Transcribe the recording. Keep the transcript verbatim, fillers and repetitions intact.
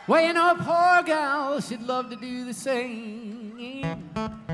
Well, you know, a poor gal, she'd love to do the same.